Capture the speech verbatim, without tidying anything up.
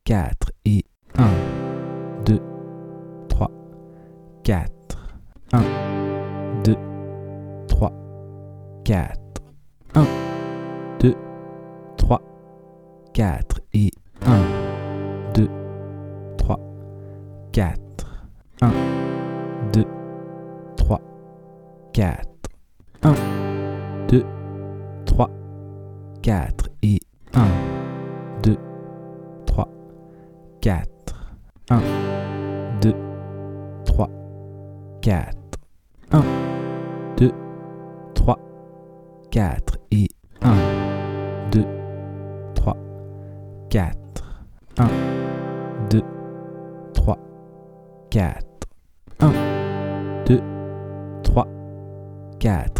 quatre et un, deux, trois, quatre, un, deux, trois, quatre, un, deux, trois, quatre et un, deux, trois, quatre, un, deux, trois, quatre, un, deux, trois, quatre et un, deux, trois, quatre, un, deux, trois, quatre, un, deux, trois, quatre et un, deux, trois, quatre, un, deux, trois, quatre, un, deux, trois, quatre